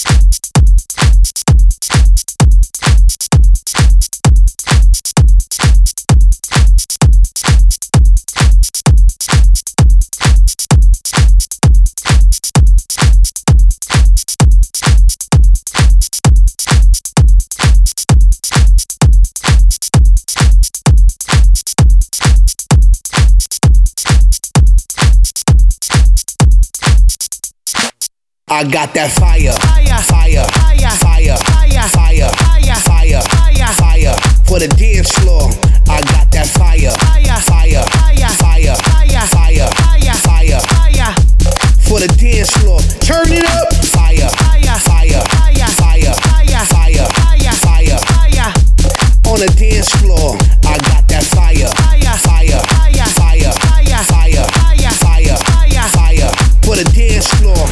I got that fire, fire, fire, fire, fire, fire, fire, fire, fire for the dance floor. I got that fire, fire, fire, fire, fire, fire, fire, fire for the dance floor. Turn it up, fire, fire, fire, fire, fire, fire, fire, fire on the dance floor. I got that fire, fire, fire, fire, fire, fire, fire, fire for the dance floor.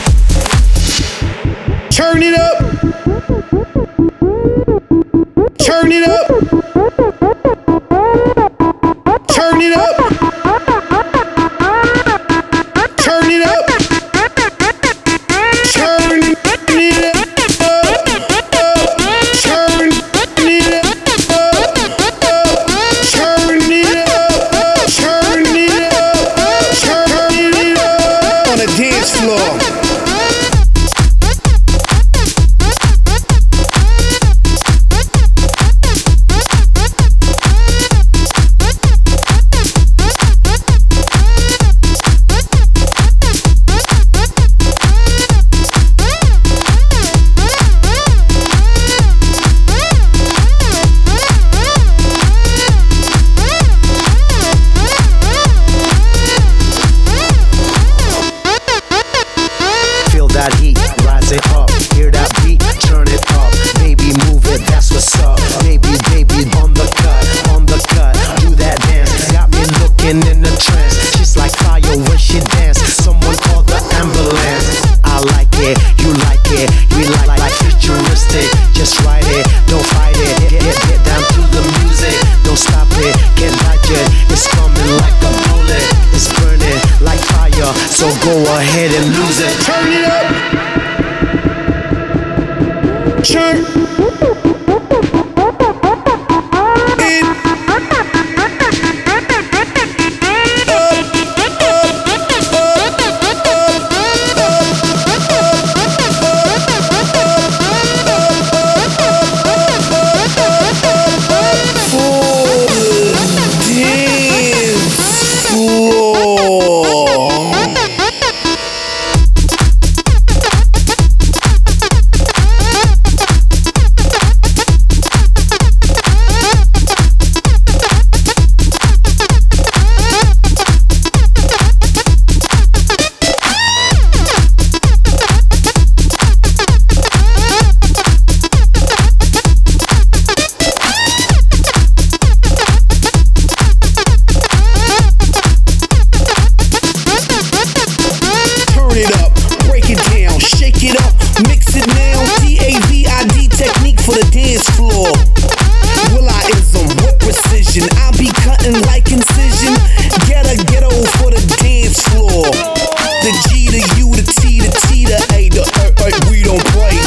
Turn it up. Turn it up. Turn it up. Turn it up. Turn it up. Turn it up. Turn it up. Turn it up. On the dance floor. That heat, rise it up, hear that beat, turn it up, baby move it, that's what's up, baby, baby, on the cut, do that dance, got me looking in a trance, she's like fire when she dance, someone call the ambulance, I like it, you like it, we like futuristic, just ride it, don't fight it, get down to the music, don't stop it, can't dodge it, it's coming like a bullet, it's burning like fire, so go ahead and lose it. Turn it up. Turn it mix it now, TAVID technique for the dance floor. Will-I-ism with precision, I'll be cutting like incision. Get a ghetto for the dance floor. The G, the U, the T, the T, the A, the we don't play.